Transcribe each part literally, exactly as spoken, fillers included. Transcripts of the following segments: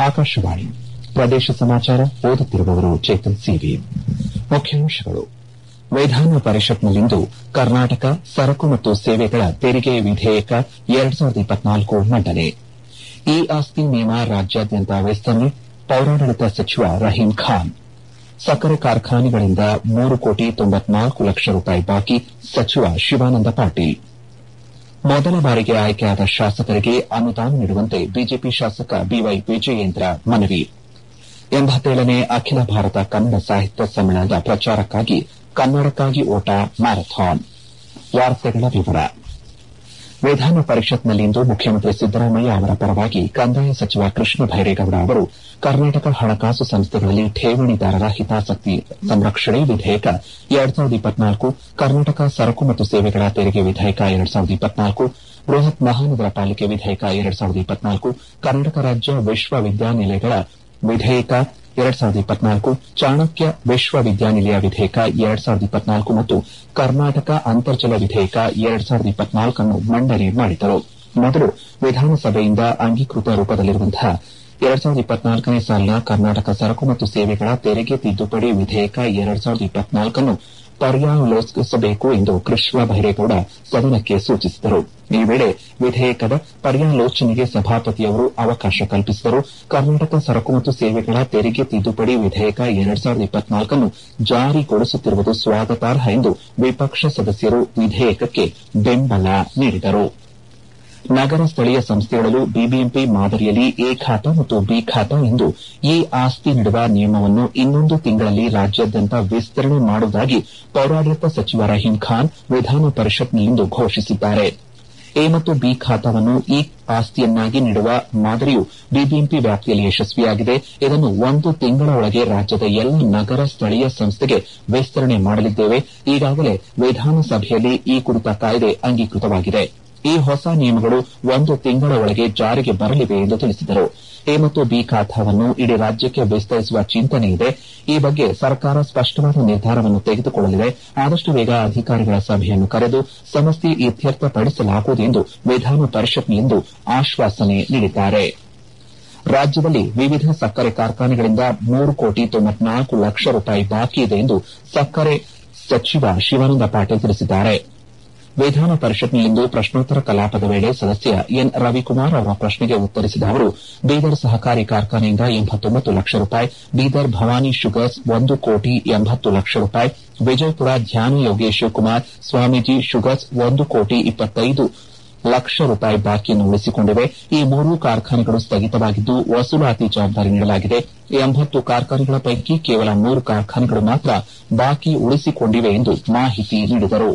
ಆಕಾಶವಾಣಿ ಪ್ರದೇಶ ಸಮಾಚಾರ ಓದುತ್ತಿರುವವರು ಚೇತನ್ ಸಿವಿ. ಮುಖ್ಯಾಂಶಗಳು. ವಿಧಾನ ಪರಿಷತ್ನಲ್ಲಿಂದು ಕರ್ನಾಟಕ ಸರಕು ಮತ್ತು ಸೇವೆಗಳ ತೆರಿಗೆ ವಿಧೇಯಕ ಎರಡು ಸಾವಿರದ ಇಪ್ಪತ್ನಾಲ್ಕು ಮಂಡನೆ. ಇ ಆಸ್ತಿ ನಿಯಮ ರಾಜ್ಯಾದ್ಯಂತ ವಿಸ್ತರಣೆ. ಪೌರಾಡಳಿತ ಸಚಿವ ರಹೀಂ ಖಾನ್. ಸಕ್ಕರೆ ಕಾರ್ಖಾನೆಗಳಿಂದ ಮೂರು ಕೋಟಿ ತೊಂಬತ್ನಾಲ್ಕು ಲಕ್ಷ ರೂಪಾಯಿ ಬಾಕಿ. ಸಚಿವ ಶಿವಾನಂದ ಪಾಟೀಲ್. ಮೊದಲ ಬಾರಿಗೆ ಆಯ್ಕೆಯಾದ ಶಾಸಕರಿಗೆ ಅನುದಾನ ನೀಡುವಂತೆ ಬಿಜೆಪಿ ಶಾಸಕ ಬಿವೈ ವಿಜಯೇಂದ್ರ ಮನವಿ. ಎಂಬತ್ತೇಳನೇ ಅಖಿಲ ಭಾರತ ಕನ್ನಡ ಸಾಹಿತ್ಯ ಸಮ್ಮೇಳನದ ಪ್ರಚಾರಕ್ಕಾಗಿ ಕನ್ನಡಕ್ಕಾಗಿ ಓಟ ಮ್ಯಾರಥಾನ್. ವಾರ್ತೆಗಳ ವಿವರ. ವಿಧಾನ ಪರಿಷತ್ನಲ್ಲಿಂದು ಮುಖ್ಯಮಂತ್ರಿ ಸಿದ್ದರಾಮಯ್ಯ ಅವರ ಪರವಾಗಿ ಕಂದಾಯ ಸಚಿವ ಕೃಷ್ಣ ಬೈರೇಗೌಡ ಅವರು ಕರ್ನಾಟಕ ಹಣಕಾಸು ಸಂಸ್ಥೆಗಳಲ್ಲಿ ಠೇವಣಿದಾರರ ಹಿತಾಸಕ್ತಿ ಸಂರಕ್ಷಣೆ ವಿಧೇಯಕ ಎರಡು ಸಾವಿರದ ಇಪ್ಪತ್ನಾಲ್ಕು, ಕರ್ನಾಟಕ ಸರಕು ಮತ್ತು ಸೇವೆಗಳ ತೆರಿಗೆ ವಿಧೇಯಕ ಎರಡು ಸಾವಿರದ ಇಪ್ಪತ್ನಾಲ್ಕು, ಬೃಹತ್ ಮಹಾನಗರ ಪಾಲಿಕೆ ವಿಧೇಯಕ ಎರಡು ಸಾವಿರದ ಇಪ್ಪತ್ನಾಲ್ಕು, ಕರ್ನಾಟಕ ರಾಜ್ಯ ವಿಶ್ವವಿದ್ಯಾನಿಲಯಗಳ ವಿಧೇಯಕ ಎರಡು ಸಾವಿರದ ಇಪ್ಪತ್ನಾಲ್ಕು, ಚಾಣಕ್ಯ ವಿಶ್ವವಿದ್ಯಾನಿಲಯ ವಿಧೇಯಕ ಎರಡು ಸಾವಿರದ ಇಪ್ಪತ್ನಾಲ್ಕು ಮತ್ತು ಕರ್ನಾಟಕ ಅಂತರ್ಜಲ ವಿಧೇಯಕ ಎರಡು ಸಾವಿರದ ಇಪ್ಪತ್ನಾಲ್ಕನ್ನು ಮಂಡನೆ ಮಾಡಿದರು. ಮೊದಲು ವಿಧಾನಸಭೆಯಿಂದ ಅಂಗೀಕೃತ ರೂಪದಲ್ಲಿರುವಂತಹ ಎರಡು ಸಾವಿರದ ಇಪ್ಪತ್ನಾಲ್ಕನೇ ಸಾಲಿನ ಕರ್ನಾಟಕ ಸರಕು ಮತ್ತು ಸೇವೆಗಳ ತೆರಿಗೆ ತಿದ್ದುಪಡಿ ವಿಧೇಯಕ ಎರಡು ಸಾವಿರದ ಇಪ್ಪತ್ನಾಲ್ಕನ್ನು ಪರ್ಯಾಲೋಚಿಸಬೇಕು ಎಂದು ಕೃಷ್ಣ ಬೈರೇಗೌಡ ಸದನಕ್ಕೆ ಸೂಚಿಸಿದರು. ಈ ವೇಳೆ ವಿಧೇಯಕದ ಪರ್ಯಾಲೋಚನೆಗೆ ಸಭಾಪತಿಯವರು ಅವಕಾಶ ಕಲ್ಪಿಸಿದರು. ಕರ್ನಾಟಕ ಸರಕು ಮತ್ತು ಸೇವೆಗಳ ತೆರಿಗೆ ತಿದ್ದುಪಡಿ ವಿಧೇಯಕ ಎರಡು ಸಾವಿರದ ಇಪ್ಪತ್ನಾಲ್ಕನ್ನು ಜಾರಿಗೊಳಿಸುತ್ತಿರುವುದು ಸ್ವಾಗತಾರ್ಹ ಎಂದು ವಿಪಕ್ಷ ಸದಸ್ಯರು ವಿಧೇಯಕಕ್ಕೆ ಬೆಂಬಲ ನೀಡಿದರು. ನಗರ ಸ್ಥಳೀಯ ಸಂಸ್ಥೆಗಳಲ್ಲೂ ಬಿಬಿಎಂಪಿ ಮಾದರಿಯಲ್ಲಿ ಎ ಖಾತಾ ಮತ್ತು ಬಿ ಖಾತಾ ಎಂದು ಇ ಆಸ್ತಿ ನೀಡುವ ನಿಯಮವನ್ನು ಇನ್ನೊಂದು ತಿಂಗಳಲ್ಲಿ ರಾಜ್ಯಾದ್ಯಂತ ವಿಸ್ತರಣೆ ಮಾಡುವುದಾಗಿ ಪೌರಾಡಳಿತ ಸಚಿವ ರಹೀಂ ಖಾನ್ ವಿಧಾನ ಪರಿಷತ್ನಲ್ಲಿಂದು ಘೋಷಿಸಿದ್ದಾರೆ. ಎ ಮತ್ತು ಬಿ ಖಾತಾವನ್ನು ಇ ಆಸ್ತಿಯನ್ನಾಗಿ ನೀಡುವ ಮಾದರಿಯು ಬಿಬಿಎಂಪಿ ವ್ಯಾಪ್ತಿಯಲ್ಲಿ ಯಶಸ್ವಿಯಾಗಿದೆ. ಇದನ್ನು ಒಂದು ತಿಂಗಳ ಒಳಗೆ ರಾಜ್ಯದ ಎಲ್ಲ ನಗರ ಸ್ಥಳೀಯ ಸಂಸ್ಥೆಗೆ ವಿಸ್ತರಣೆ ಮಾಡಲಿದ್ದೇವೆ. ಈಗಾಗಲೇ ವಿಧಾನಸಭೆಯಲ್ಲಿ ಈ ಕುರಿತ ಕಾಯ್ದೆ ಅಂಗೀಕೃತವಾಗಿದೆ. ಈ ಹೊಸ ನಿಯಮಗಳು ಒಂದು ತಿಂಗಳ ಒಳಗೆ ಜಾರಿಗೆ ಬರಲಿವೆ ಎಂದು ತಿಳಿಸಿದರು. ಎ ಮತ್ತು ಬಿ ಖಾತಾವನ್ನು ಇಡೀ ರಾಜ್ಯಕ್ಕೆ ವಿಸ್ತರಿಸುವ ಚಿಂತನೆ ಇದೆ. ಈ ಬಗ್ಗೆ ಸರ್ಕಾರ ಸ್ಪಷ್ಟವಾದ ನಿರ್ಧಾರವನ್ನು ತೆಗೆದುಕೊಳ್ಳಲಿದೆ. ಆದಷ್ಟು ಬೇಗ ಅಧಿಕಾರಿಗಳ ಸಭೆಯನ್ನು ಕರೆದು ಸಮಸ್ಯೆ ಇತ್ಯರ್ಥಪಡಿಸಲಾಗುವುದು ಎಂದು ವಿಧಾನ ಪರಿಷತ್ನಲ್ಲಿಂದು ಆಶ್ವಾಸನೆ ನೀಡಿದ್ದಾರೆ. ರಾಜ್ಯದಲ್ಲಿ ವಿವಿಧ ಸಕ್ಕರೆ ಕಾರ್ಖಾನೆಗಳಿಂದ ಮೂರು ಕೋಟಿ ತೊಂಬತ್ನಾಲ್ಕು ಲಕ್ಷ ರೂಪಾಯಿ ಬಾಕಿ ಇದೆ ಎಂದು ಸಕ್ಕರೆ ಸಚಿವ ಶಿವಾನಂದ ಪಾಟೀಲ್ ತಿಳಿಸಿದ್ದಾರೆ. ವಿಧಾನ ಪರಿಷತ್ನಲ್ಲಿಂದು ಪ್ರಶ್ನೋತ್ತರ ಕಲಾಪದ ವೇಳೆ ಸದಸ್ಯ ಎನ್ ರವಿಕುಮಾರ್ ಅವರ ಪ್ರಶ್ನೆಗೆ ಉತ್ತರಿಸಿದ ಅವರು, ಬೀದರ್ ಸಹಕಾರಿ ಕಾರ್ಖಾನೆಯಿಂದ ಎಂಬತ್ತೊಂಬತ್ತು ಲಕ್ಷ ರೂಪಾಯಿ, ಬೀದರ್ ಭವಾನಿ ಶುಗರ್ಸ್ ಒಂದು ಕೋಟಿ ಎಂಬತ್ತು ಲಕ್ಷ ರೂಪಾಯಿ, ವಿಜಯಪುರ ಧ್ಯಾನಯೋಗಿ ಶಿವಕುಮಾರ್ ಸ್ವಾಮೀಜಿ ಶುಗರ್ಸ್ ಒಂದು ಕೋಟಿ ಇಪ್ಪತ್ತೈದು ಲಕ್ಷ ರೂಪಾಯಿ ಬಾಕಿಯನ್ನು ಉಳಿಸಿಕೊಂಡಿವೆ. ಈ ಮೂರೂ ಕಾರ್ಖಾನೆಗಳು ಸ್ಥಗಿತವಾಗಿದ್ದು ವಸೂಲಾತಿ ಜವಾಬ್ದಾರಿ ನೀಡಲಾಗಿದೆ. ಎಂಬತ್ತು ಕಾರ್ಖಾನೆಗಳ ಪೈಕಿ ಕೇವಲ ಮೂರು ಕಾರ್ಖಾನೆಗಳು ಮಾತ್ರ ಬಾಕಿ ಉಳಿಸಿಕೊಂಡಿವೆ ಎಂದು ಮಾಹಿತಿ ನೀಡಿದರು.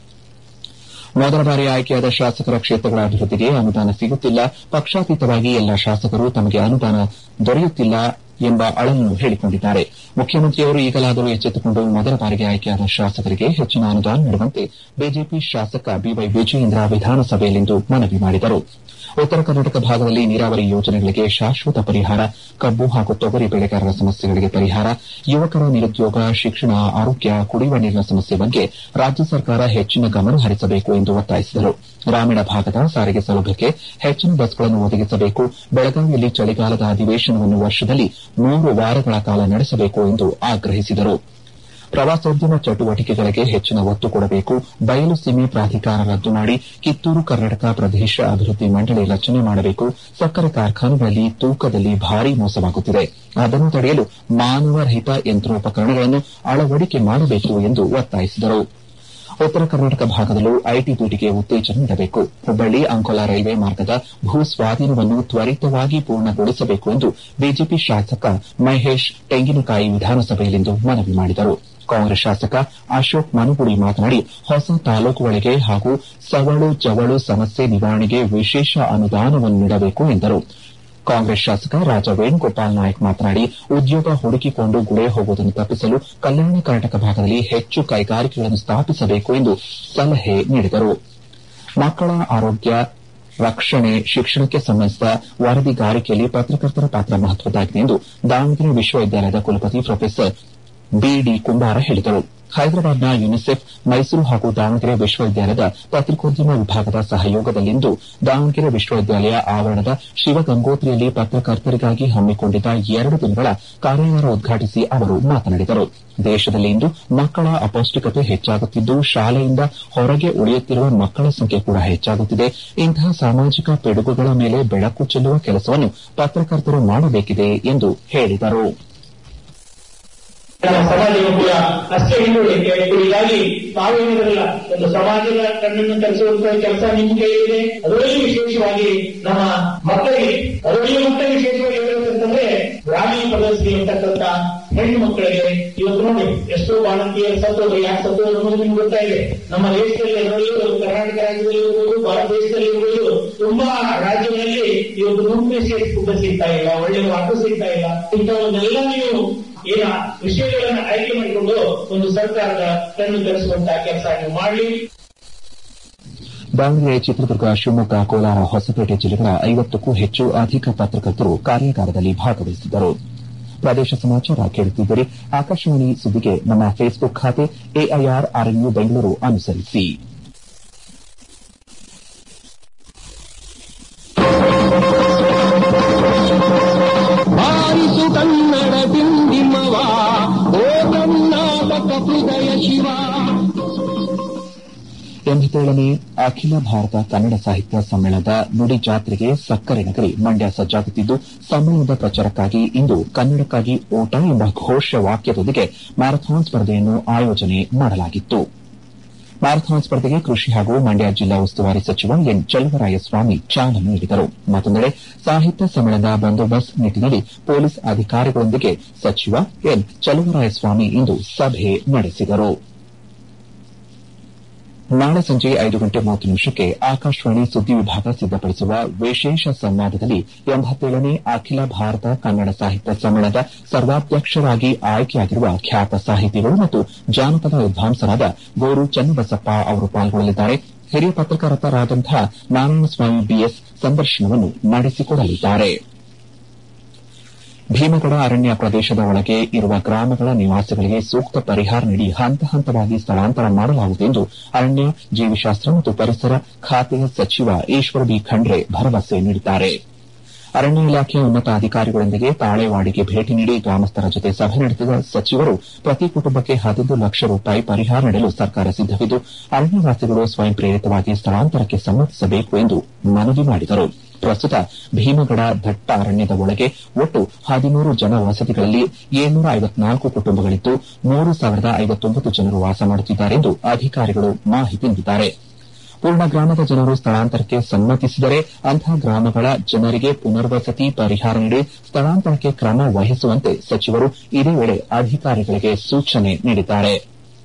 ಮೊದಲ ಬಾರಿ ಆಯ್ಕೆಯಾದ ಶಾಸಕರ ಕ್ಷೇತ್ರಗಳ ಅಭಿವೃದ್ಧಿಗೆ ಅನುದಾನ ಸಿಗುತ್ತಿಲ್ಲ, ಪಕ್ಷಾತೀತವಾಗಿ ಎಲ್ಲ ಶಾಸಕರು ತಮಗೆ ಅನುದಾನ ದೊರೆಯುತ್ತಿಲ್ಲ ಎಂಬ ಅಳಲನ್ನು ಹೇಳಿಕೊಂಡಿದ್ದಾರೆ. ಮುಖ್ಯಮಂತ್ರಿಯವರು ಈಗಲಾದರೂ ಎಚ್ಚೆತ್ತುಕೊಂಡು ಮೊದಲ ಬಾರಿಗೆ ಆಯ್ಕೆಯಾದ ಶಾಸಕರಿಗೆ ಹೆಚ್ಚಿನ ಅನುದಾನ ನೀಡುವಂತೆ ಬಿಜೆಪಿ ಶಾಸಕ ಬಿವೈ ವಿಜಯೇಂದ್ರ ವಿಧಾನಸಭೆಯಲ್ಲಿಂದು ಮನವಿ ಮಾಡಿದರು. ಉತ್ತರ ಕರ್ನಾಟಕ ಭಾಗದಲ್ಲಿ ನೀರಾವರಿ ಯೋಜನೆಗಳಿಗೆ ಶಾಶ್ವತ ಪರಿಹಾರ, ಕಬ್ಬು ಹಾಗೂ ತೊಗರಿ ಬೆಳೆಗಾರರ ಸಮಸ್ಯೆಗಳಿಗೆ ಪರಿಹಾರ, ಯುವಕರ ನಿರುದ್ಯೋಗ, ಶಿಕ್ಷಣ, ಆರೋಗ್ಯ, ಕುಡಿಯುವ ನೀರಿನ ಸಮಸ್ಯೆ ಬಗ್ಗೆ ರಾಜ್ಯ ಸರ್ಕಾರ ಹೆಚ್ಚಿನ ಗಮನ ಹರಿಸಬೇಕು ಎಂದು ಒತ್ತಾಯಿಸಿದರು. ಗ್ರಾಮೀಣ ಭಾಗದ ಸಾರಿಗೆ ಸೌಲಭ್ಯಕ್ಕೆ ಹೆಚ್ಚಿನ ಬಸ್ಗಳನ್ನು ಒದಗಿಸಬೇಕು. ಬೆಳಗಾವಿಯಲ್ಲಿ ಚಳಿಗಾಲದ ಅಧಿವೇಶನವನ್ನು ವರ್ಷದಲ್ಲಿ ಮೂರು ವಾರಗಳ ಕಾಲ ನಡೆಸಬೇಕು ಎಂದು ಆಗ್ರಹಿಸಿದರು. ಪ್ರವಾಸೋದ್ಯಮ ಚಟುವಟಿಕೆಗಳಿಗೆ ಹೆಚ್ಚಿನ ಒತ್ತು ಕೊಡಬೇಕು. ಬಯಲು ಸೀಮೆ ಪ್ರಾಧಿಕಾರ ರದ್ದು ಮಾಡಿ ಕಿತ್ತೂರು ಕರ್ನಾಟಕ ಪ್ರದೇಶ ಅಭಿವೃದ್ಧಿ ಮಂಡಳಿ ರಚನೆ ಮಾಡಬೇಕು. ಸಕ್ಕರೆ ಕಾರ್ಖಾನೆಗಳಲ್ಲಿ ತೂಕದಲ್ಲಿ ಭಾರೀ ಮೋಸವಾಗುತ್ತಿದೆ, ಅದನ್ನು ತಡೆಯಲು ಮಾನವರಹಿತ ಯಂತ್ರೋಪಕರಣಗಳನ್ನು ಅಳವಡಿಕೆ ಮಾಡಬೇಕು ಎಂದು ಒತ್ತಾಯಿಸಿದರು. ಉತ್ತರ ಕರ್ನಾಟಕ ಭಾಗದಲ್ಲೂ ಐಟಿ ಬಿಟಿಗೆ ಉತ್ತೇಜನ ನೀಡಬೇಕು. ಹುಬ್ಬಳ್ಳಿ ಅಂಕೋಲಾ ರೈಲ್ವೆ ಮಾರ್ಗದ ಭೂ ಸ್ವಾಧೀನವನ್ನು ತ್ವರಿತವಾಗಿ ಪೂರ್ಣಗೊಳಿಸಬೇಕು ಎಂದು ಬಿಜೆಪಿ ಶಾಸಕ ಮಹೇಶ್ ತೆಂಗಿನಕಾಯಿ ವಿಧಾನಸಭೆಯಲ್ಲಿಂದು ಮನವಿ ಮಾಡಿದರು. ಕಾಂಗ್ರೆಸ್ ಶಾಸಕ ಅಶೋಕ್ ಮನುಗುಡಿ ಮಾತನಾಡಿ, ಹೊಸ ತಾಲೂಕುಗಳಿಗೆ ಹಾಗೂ ಸವಳು ಜವಳು ಸಮಸ್ಯೆ ನಿವಾರಣೆಗೆ ವಿಶೇಷ ಅನುದಾನವನ್ನು ನೀಡಬೇಕು ಎಂದರು. ಕಾಂಗ್ರೆಸ್ ಶಾಸಕ ರಾಜ ವೇಣುಗೋಪಾಲ್ ನಾಯಕ್ ಮಾತನಾಡಿ, ಉದ್ಯೋಗ ಹುಡುಕಿಕೊಂಡು ಗುಳೆ ಹೋಗುವುದನ್ನು ತಪ್ಪಿಸಲು ಕಲ್ಯಾಣ ಕರ್ನಾಟಕ ಭಾಗದಲ್ಲಿ ಹೆಚ್ಚು ಕೈಗಾರಿಕೆಗಳನ್ನು ಸ್ಥಾಪಿಸಬೇಕು ಎಂದು ಸಲಹೆ ನೀಡಿದರು. ಮಕ್ಕಳ ಆರೋಗ್ಯ ರಕ್ಷಣೆ, ಶಿಕ್ಷಣಕ್ಕೆ ಸಂಬಂಧಿಸಿದ ವರದಿಗಾರಿಕೆಯಲ್ಲಿ ಪತ್ರಕರ್ತರ ಪಾತ್ರ ಮಹತ್ವದ್ದಾಗಿದೆ ಎಂದು ದಾವಣಗೆರೆ ವಿಶ್ವವಿದ್ಯಾಲಯದ ಕುಲಪತಿ ಪ್ರೊಫೆಸರ್ ಬಿಡಿ ಕುಂಬಾರ ಹೇಳಿದರು. ಹೈದರಾಬಾದ್ನ ಯುನಿಸೆಫ್ ಮೈಸೂರು ಹಾಗೂ ದಾವಣಗೆರೆ ವಿಶ್ವವಿದ್ಯಾಲಯದ ಪತ್ರಿಕೋದ್ಯಮ ವಿಭಾಗದ ಸಹಯೋಗದಲ್ಲಿಂದು ದಾವಣಗೆರೆ ವಿಶ್ವವಿದ್ಯಾಲಯ ಆವರಣದ ಶಿವಗಂಗೋತ್ರಿಯಲ್ಲಿ ಪತ್ರಕರ್ತರಿಗಾಗಿ ಹಮ್ಮಿಕೊಂಡಿದ್ದ ಎರಡು ದಿನಗಳ ಕಾರ್ಯಾಗಾರ ಉದ್ಘಾಟಿಸಿ ಅವರು ಮಾತನಾಡಿದರು. ದೇಶದಲ್ಲಿ ಇಂದು ಮಕ್ಕಳ ಅಪೌಷ್ಟಿಕತೆ ಹೆಚ್ಚಾಗುತ್ತಿದ್ದು, ಶಾಲೆಯಿಂದ ಹೊರಗೆ ಉಳಿಯುತ್ತಿರುವ ಮಕ್ಕಳ ಸಂಖ್ಯೆ ಕೂಡ ಹೆಚ್ಚಾಗುತ್ತಿದೆ. ಇಂತಹ ಸಾಮಾಜಿಕ ಪಿಡುಗುಗಳ ಮೇಲೆ ಬೆಳಕು ಚೆಲ್ಲುವ ಕೆಲಸವನ್ನು ಪತ್ರಕರ್ತರು ಮಾಡಬೇಕಿದೆ ಎಂದು ಹೇಳಿದರು. ನಮ್ಮ ಸಮಾಜವು ಕೂಡ ಅಷ್ಟೇ ಹಿಂದುಳಿಕೆ. ಹೀಗಾಗಿ ತಾವೇನಿರಲಿಲ್ಲ, ಒಂದು ಸಮಾಜದ ಕಣ್ಣನ್ನು ತರಿಸುವಂತಹ ಕೆಲಸ ನಿಮ್ಮ ಕೈಯಿದೆ. ಅದರಲ್ಲಿ ವಿಶೇಷವಾಗಿ ನಮ್ಮ ಮಕ್ಕಳಿಗೆ, ಅದರಲ್ಲಿ ಮಕ್ಕಳಿಗೆ ವಿಶೇಷವಾಗಿ ಹೇಳಬೇಕಂತಂದ್ರೆ ಗ್ರಾಮೀಣ ಪ್ರದೇಶದಲ್ಲಿ ಇರ್ತಕ್ಕಂಥ ಹೆಣ್ಣು ಮಕ್ಕಳಿಗೆ ಇವತ್ತು ನೋಡಿ ಎಷ್ಟೋ ಬಾಣಂತಿಯರು ಸತ್ತೋದು. ಯಾಕೆ ಸತ್ತೋದು ಅನ್ನೋದು ನಿಮ್ಗೆ ಗೊತ್ತಾ ಇದೆ. ನಮ್ಮ ದೇಶದಲ್ಲಿ ಅದರಲ್ಲೂ ಕರ್ನಾಟಕ ರಾಜ್ಯದಲ್ಲಿ ಇರ್ಬೋದು, ಭಾರತ ದೇಶದಲ್ಲಿ ಇರ್ಬೋದು, ತುಂಬಾ ರಾಜ್ಯಗಳಲ್ಲಿ ಇವತ್ತು ನ್ಯೂಟ್ರಿಷಿಯಸ್ ಫುಡ್ ಸಿಗ್ತಾ ಇಲ್ಲ, ಒಳ್ಳೆ ವಾಟರ್ ಸಿಗ್ತಾ ಇಲ್ಲ. ಇಂಥವನ್ನೆಲ್ಲ ನೀವು ಏನ ವಿಷಯಗಳನ್ನು ಆಯ್ಕೆ ಮಾಡಿಕೊಂಡು ಒಂದು ಸರ್ಕಾರದ ಕಣ್ಣು ತರಿಸುವಂತಹ ಕೆಲಸ ನೀವು ಮಾಡಲಿ. ದಾವಣಗೆರೆ, ಚಿತ್ರದುರ್ಗ, ಶಿವಮೊಗ್ಗ, ಕೋಲಾರ, ಹೊಸಪೇಟೆ ಜಿಲ್ಲೆಗಳ ಐವತ್ತಕ್ಕೂ ಹೆಚ್ಚು ಅಧಿಕ ಪತ್ರಕರ್ತರು ಕಾರ್ಯಾಗಾರದಲ್ಲಿ ಭಾಗವಹಿಸಿದ್ದರು. ಪ್ರದೇಶ ಸಮಾಚಾರ ಕೇಳುತ್ತಿದ್ದರೆ ಆಕಾಶವಾಣಿ ಸುದ್ದಿಗೆ ನಮ್ಮ ಫೇಸ್ಬುಕ್ ಖಾತೆ ಎಐಆರ್ ಆರ್ಎನ್ಯು ಬೆಂಗಳೂರು ಅನುಸರಿಸಿ. ಬಾರಿಸು ಕನ್ನಡ ಬಿಂಬಿಮವ, ಓ ಕರ್ನಾಟಕ ಹೃದಯ ಶಿವ. ಎಂಬತ್ತೇಳನೇ ಅಖಿಲ ಭಾರತ ಕನ್ನಡ ಸಾಹಿತ್ಯ ಸಮ್ಮೇಳನದ ನುಡಿ ಜಾತ್ರೆಗೆ ಸಕ್ಕರೆ ನಗರಿ ಮಂಡ್ಯ ಸಜ್ಜಾಗುತ್ತಿದ್ದು, ಸಮ್ಮೇಳನದ ಪ್ರಚಾರಕ್ಕಾಗಿ ಇಂದು ಕನ್ನಡಕ್ಕಾಗಿ ಓಟ ಎಂಬ ಘೋಷ ವಾಕ್ಯದೊಂದಿಗೆ ಮ್ಯಾರಥಾನ್ ಸ್ಪರ್ಧೆಯನ್ನು ಆಯೋಜನೆ ಮಾಡಲಾಗಿತ್ತು. ಮ್ಯಾರಥಾನ್ ಸ್ಪರ್ಧೆಗೆ ಕೃಷಿ ಹಾಗೂ ಮಂಡ್ಯ ಜಿಲ್ಲಾ ಉಸ್ತುವಾರಿ ಸಚಿವ ಎನ್ ಚಲುವರಾಯಸ್ವಾಮಿ ಚಾಲನೆ ನೀಡಿದರು. ಮತ್ತೊಂದೆಡೆ ಸಾಹಿತ್ಯ ಸಮ್ಮೇಳನದ ಬಂದೋಬಸ್ತ್ ನಿಟ್ಟಿನಲ್ಲಿ ಪೊಲೀಸ್ ಅಧಿಕಾರಿಗಳೊಂದಿಗೆ ಸಚಿವ ಎನ್ ಚಲುವರಾಯಸ್ವಾಮಿ ಇಂದು ಸಭೆ ನಡೆಸಿದರು. ನಾಳೆ ಸಂಜೆ ಐದು ಗಂಟೆ ಮೂವತ್ತು ನಿಮಿಷಕ್ಕೆ ಆಕಾಶವಾಣಿ ಸುದ್ದಿ ವಿಭಾಗ ಸಿದ್ದಪಡಿಸುವ ವಿಶೇಷ ಸಂವಾದದಲ್ಲಿ ಎಂಬತ್ತೇಳನೇ ಅಖಿಲ ಭಾರತ ಕನ್ನಡ ಸಾಹಿತ್ಯ ಸಮ್ಮೇಳನದ ಸರ್ವಾಧ್ಯಕ್ಷರಾಗಿ ಆಯ್ಕೆಯಾಗಿರುವ ಖ್ಯಾತ ಸಾಹಿತಿಗಳು ಮತ್ತು ಜಾನಪದ ವಿದ್ವಾಂಸರಾದ ಗೋರು ಚನ್ನಬಸಪ್ಪ ಅವರು ಪಾಲ್ಗೊಳ್ಳಲಿದ್ದಾರೆ. ಹಿರಿಯ ಪತ್ರಕರ್ತರಾದಂತಹ ನಾರಾಯಣಸ್ವಾಮಿ ಬಿಎಸ್ ಸಂದರ್ಶನವನ್ನು ನಡೆಸಿಕೊಡಲಿದ್ದಾರೆ. ಭೀಮಗಡ ಅರಣ್ಯ ಪ್ರದೇಶದ ಒಳಗೆ ಇರುವ ಗ್ರಾಮಗಳ ನಿವಾಸಿಗಳಿಗೆ ಸೂಕ್ತ ಪರಿಹಾರ ನೀಡಿ ಹಂತ ಹಂತವಾಗಿ ಸ್ಥಳಾಂತರ ಮಾಡಲಾಗುವುದು ಎಂದು ಅರಣ್ಯ, ಜೀವಿಶಾಸ್ತ್ರ ಮತ್ತು ಪರಿಸರ ಖಾತೆಯ ಸಚಿವ ಈಶ್ವರ ಬಿ ಖಂಡ್ರೆ ಭರವಸೆ ನೀಡಿದ್ದಾರೆ. ಅರಣ್ಯ ಇಲಾಖೆಯ ಉನ್ನತ ಅಧಿಕಾರಿಗಳೊಂದಿಗೆ ತಾಳೆವಾಡಿಗೆ ಭೇಟಿ ನೀಡಿ ಗ್ರಾಮಸ್ಥರ ಜೊತೆ ಸಭೆ ನಡೆಸಿದ ಸಚಿವರು ಪ್ರತಿ ಕುಟುಂಬಕ್ಕೆ ಹದಿನೈದು ಲಕ್ಷ ರೂಪಾಯಿ ಪರಿಹಾರ ನೀಡಲು ಸರ್ಕಾರ ಸಿದ್ದವಿದ್ದು, ಅರಣ್ಯವಾಸಿಗಳು ಸ್ವಯಂ ಪ್ರೇರಿತವಾಗಿ ಸ್ಥಳಾಂತರಕ್ಕೆ ಸಮ್ಮತಿಸಬೇಕು ಎಂದು ಮನವಿ ಮಾಡಿದರು. ಪ್ರಸ್ತುತ ಭೀಮಗಡ ದಟ್ಟ ಅರಣ್ಯದ ಒಳಗೆ ಒಟ್ಟು ಹದಿಮೂರು ಜನ ವಸತಿಗಳಲ್ಲಿ ಏಳ್ನೂರ ಐವತ್ನಾಲ್ಕು ಕುಟುಂಬಗಳಿದ್ದು, ಮೂರು ಸಾವಿರದ ಐವತ್ತೊಂಬತ್ತು ಜನರು ವಾಸ ಮಾಡುತ್ತಿದ್ದಾರೆ ಎಂದು ಅಧಿಕಾರಿಗಳು ಮಾಹಿತಿ ನೀಡಿದ್ದಾರೆ. ಪೂರ್ಣ ಗ್ರಾಮದ ಜನರು ಸ್ಥಳಾಂತರಕ್ಕೆ ಸಮ್ಮತಿಸಿದರೆ ಅಂತಹ ಗ್ರಾಮಗಳ ಜನರಿಗೆ ಪುನರ್ವಸತಿ ಪರಿಹಾರ ನೀಡಿ ಸ್ಥಳಾಂತರಕ್ಕೆ ಕ್ರಮ ವಹಿಸುವಂತೆ ಸಚಿವರು ಇದೇ ವೇಳೆ ಅಧಿಕಾರಿಗಳಿಗೆ ಸೂಚನೆ ನೀಡಿದ್ದಾರೆ.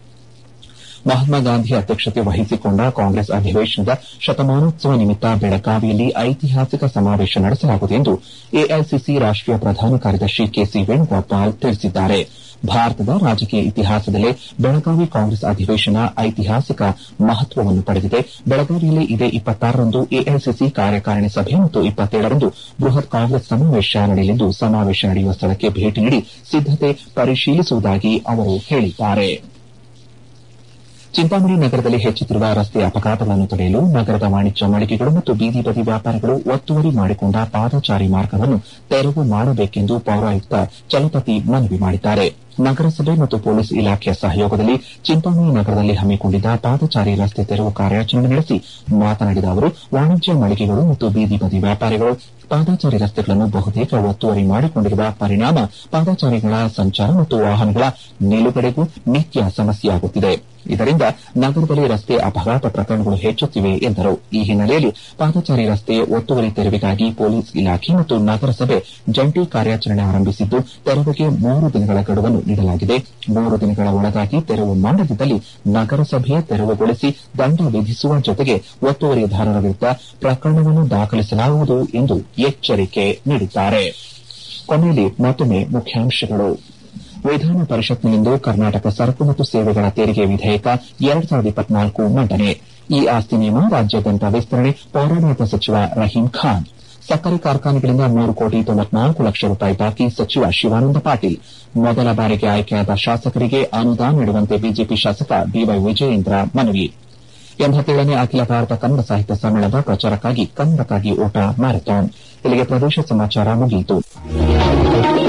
ಮಹಾತ್ಮ ಗಾಂಧಿ ಅಧ್ಯಕ್ಷತೆ ವಹಿಸಿಕೊಂಡ ಕಾಂಗ್ರೆಸ್ ಅಧಿವೇಶನದ ಶತಮಾನೋತ್ಸವ ನಿಮಿತ್ತ ಬೆಳಗಾವಿಯಲ್ಲಿ ಐತಿಹಾಸಿಕ ಸಮಾವೇಶ ನಡೆಸಲಾಗುವುದು ಎಂದು ಎಐಸಿಸಿ ರಾಷ್ಟೀಯ ಪ್ರಧಾನ ಕಾರ್ಯದರ್ಶಿ ಕೆಸಿ ವೇಣುಗೋಪಾಲ್ ತಿಳಿಸಿದ್ದಾರೆ. ಭಾರತದ ರಾಜಕೀಯ ಇತಿಹಾಸದಲ್ಲೇ ಬೆಳಗಾವಿ ಕಾಂಗ್ರೆಸ್ ಅಧಿವೇಶನ ಐತಿಹಾಸಿಕ ಮಹತ್ವವನ್ನು ಪಡೆದಿದೆ. ಬೆಳಗಾವಿಯಲ್ಲಿ ಇದೇ ಇಪ್ಪತ್ತಾರರಂದು ಎಐಸಿಸಿ ಕಾರ್ಯಕಾರಿಣಿ ಸಭೆ ಮತ್ತು ಇಪ್ಪತ್ತೇಳರಂದು ಬೃಹತ್ ಕಾಂಗ್ರೆಸ್ ಸಮಾವೇಶ ನಡೆಯಲಿದ್ದು, ಸಮಾವೇಶ ನಡೆಯುವ ಸ್ಥಳಕ್ಕೆ ಭೇಟಿ ನೀಡಿ ಸಿದ್ದತೆ ಪರಿಶೀಲಿಸುವುದಾಗಿ ಅವರು ಹೇಳಿದ್ದಾರೆ. ಚಿಂತಾಮಣಿ ನಗರದಲ್ಲಿ ಹೆಚ್ಚುತ್ತಿರುವ ರಸ್ತೆ ಅಪಘಾತಗಳನ್ನು ತಡೆಯಲು ನಗರದ ವಾಣಿಜ್ಯ ಮಳಿಗೆಗಳು ಮತ್ತು ಬೀದಿ ಬದಿ ವ್ಯಾಪಾರಿಗಳು ಒತ್ತುವರಿ ಮಾಡಿಕೊಂಡ ಪಾದಚಾರಿ ಮಾರ್ಗವನ್ನು ತೆರವು ಮಾಡಬೇಕೆಂದು ಪೌರಾಯುಕ್ತ ಚಲಪತಿ ಮನವಿ ಮಾಡಿದ್ದಾರೆ. ನಗರಸಭೆ ಮತ್ತು ಪೊಲೀಸ್ ಇಲಾಖೆಯ ಸಹಯೋಗದಲ್ಲಿ ಚಿಂತಾಮಣಿ ನಗರದಲ್ಲಿ ಹಮ್ಮಿಕೊಂಡಿದ್ದ ಪಾದಚಾರಿ ರಸ್ತೆ ತೆರವು ಕಾರ್ಯಾಚರಣೆ ನಡೆಸಿ ಮಾತನಾಡಿದ ಅವರು, ವಾಣಿಜ್ಯ ಮಳಿಗೆಗಳು ಮತ್ತು ಬೀದಿ ಬದಿ ವ್ಯಾಪಾರಿಗಳು ಪಾದಚಾರಿ ರಸ್ತೆಗಳನ್ನು ಬಹುತೇಕ ಒತ್ತುವರಿ ಮಾಡಿಕೊಂಡಿರುವ ಪರಿಣಾಮ ಪಾದಚಾರಿಗಳ ಸಂಚಾರ ಮತ್ತು ವಾಹನಗಳ ನಿಲುಗಡೆಗೂ ನಿತ್ಯ ಸಮಸ್ಯೆಯಾಗುತ್ತಿದೆ. ಇದರಿಂದ ನಗರದಲ್ಲಿ ರಸ್ತೆ ಅಪಘಾತ ಪ್ರಕರಣಗಳು ಹೆಚ್ಚುತ್ತಿವೆ ಎಂದರು. ಈ ಹಿನ್ನೆಲೆಯಲ್ಲಿ ಪಾದಚಾರಿ ರಸ್ತೆ ಒತ್ತುವರಿ ತೆರವಿಗಾಗಿ ಪೊಲೀಸ್ ಇಲಾಖೆ ಮತ್ತು ನಗರಸಭೆ ಜಂಟಿ ಕಾರ್ಯಾಚರಣೆ ಆರಂಭಿಸಿದ್ದು, ತೆರವಿಗೆ ಮೂರು ದಿನಗಳ ಗಡುವನ್ನು ನೀಡಲಾಗಿದೆ. ಮೂರು ದಿನಗಳ ಒಳಗಾಗಿ ತೆರವು ಮಾಡದಿದ್ದಲ್ಲಿ ನಗರಸಭೆ ತೆರವುಗೊಳಿಸಿ ದಂಡ ವಿಧಿಸುವ ಜೊತೆಗೆ ಒತ್ತುವರಿದಾರರ ವಿರುದ್ಧ ಪ್ರಕರಣವನ್ನು ದಾಖಲಿಸಲಾಗುವುದು ಎಂದು ಎಚ್ಚರಿಕೆ ನೀಡಿದ್ದಾರೆ. ಕೊನೆಯಲ್ಲಿ ಮತ್ತೊಮ್ಮೆ ಮುಖ್ಯಾಂಶಗಳು. ವಿಧಾನ ಪರಿಷತ್ನಲ್ಲಿಂದು ಕರ್ನಾಟಕ ಸರಕು ಮತ್ತು ಸೇವೆಗಳ ತೆರಿಗೆ ವಿಧೇಯಕ ಎರಡು ಸಾವಿರದ ಇಪ್ಪತ್ನಾಲ್ಕು ಮಂಡನೆ. ಇ ಆಸ್ತಿ ನಿಯಮ ರಾಜ್ಯಾದ್ಯಂತ ವಿಸ್ತರಣೆ, ಪೌರಾಡಳಿತ ಸಚಿವ ರಹೀಂ ಖಾನ್. ಸಕ್ಕರೆ ಕಾರ್ಖಾನೆಗಳಿಂದ ಮೂರು ಕೋಟಿ ತೊಂಬತ್ನಾಲ್ಕು ಲಕ್ಷ ರೂಪಾಯಿ ಬಾಕಿ ಸಚಿವ ಶಿವಾನಂದ ಪಾಟೀಲ್. ಮೊದಲ ಬಾರಿಗೆ ಆಯ್ಕೆಯಾದ ಶಾಸಕರಿಗೆ ಅನುದಾನ ನೀಡುವಂತೆ ಬಿಜೆಪಿ ಶಾಸಕ ಬಿವೈ ವಿಜಯೇಂದ್ರ ಮನವಿ. ಎಂಬತ್ತೇಳನೇ ಅಖಿಲ ಭಾರತ ಕನ್ನಡ ಸಾಹಿತ್ಯ ಸಮ್ಮೇಳನದ ಪ್ರಚಾರಕ್ಕಾಗಿ ಕನ್ನಡಕ್ಕಾಗಿ ಓಟ ಮ್ಯಾರಥಾನ್. ಇಲ್ಲಿಗೆ ಪ್ರದೇಶ ಸಮಾಚಾರ ಮುಗಿಯಿತು.